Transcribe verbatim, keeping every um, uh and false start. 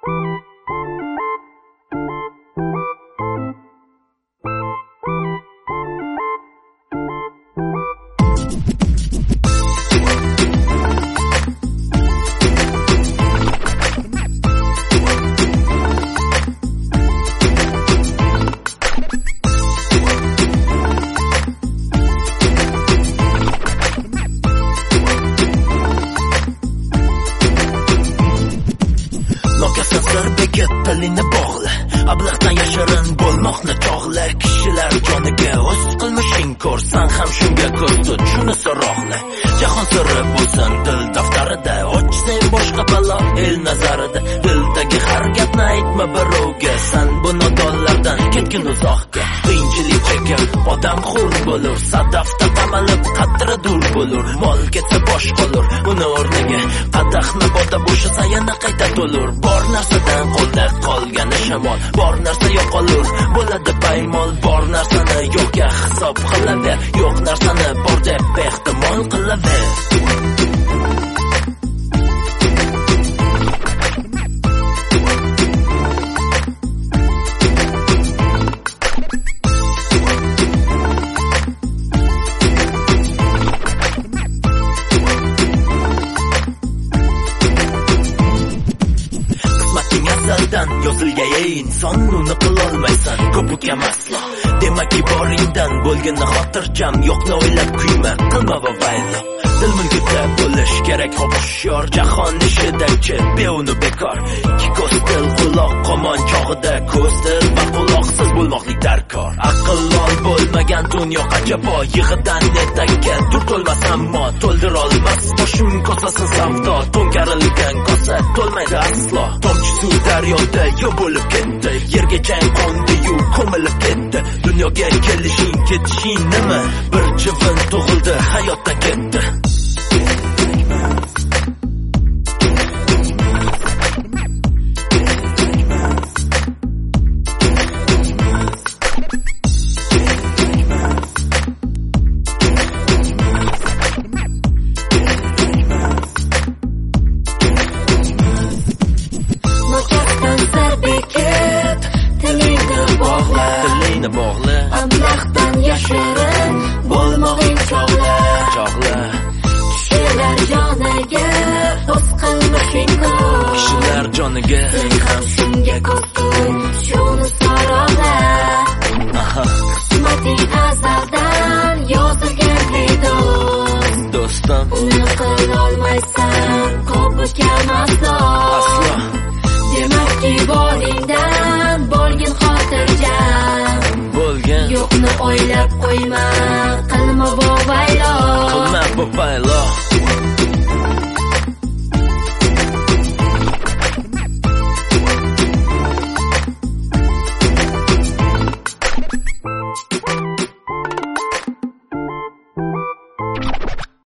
Tilini bog'la, ablahdan yashirin bo'lmoqni chog'la. Kishilar joniga o'z qilmishing ko'rsan ham shunga ko'z tut, shuni so'roqla. Jahon siri bo'lsin dil daftarida, ochsang boshqa balo el nazarida. Dildagi har gapni aytma birovga, san bu nodonlardan ketgin uzoqqa. Qiyinchilik chekib odam xur bo'lur, sadafda qamalib qadri dur bo'lur. Mol ketsa bosh qolur, uni o'rniga qadahni boda bo'shasa yana qayta to'lur. Bor narsadan qo'lda qolgani shamol, bor narsa yo'qolur, bo'ladi paymol. Bor narsani yo'qqa hisob qilaver, yo'q narsani bor deb ehtimol qilaver. Yozilgan inson uni qilolmaysan, ko'p ukam aslo. Demakki boringdan bo'lgani xotirjam, yo'qni o'ylab kuyma, qilma va vaylo. Dil mulkida bo'lish kerak, hushyor jahon ishidagi beuni bekor. Ikki ko'z til quloq qomon chog'ida, ko'z til va quloqsiz bo'lmoqlik darkor. Aqllol bo'lmagan dunyo ajabo, yig'idan netakka dur to'lmas ammo to'ldira olmas. Boshim kosasi savdo, to'nkarilgan kosa to'lmaydi aslo. Tomchi suv daryoda yo'q bo'lib ketdi, yerga chang qo'ndi-yu ko'milib ketdi. Dunyoga kelishing ketishing nima? Bir chivin tug'ildi, hayotdan ketdi. Bog'la, Allohdan yashirin bo'lmog'ing chog'la, chog'la. Kishilar joniga o'z qilmishing ko'p, kishilar joniga sen ham shunga ko'p, shuni so'roqla. Qismating azaldan yozilgan ey do'st, do'stim, uni qilolmaysan, ko'p ukam aslo, aslo. Demakki boringdan bo'lgin xotirjam, yo'qni o'ylab qo'yma, qilma bu vaylo, qilma bu vaylo.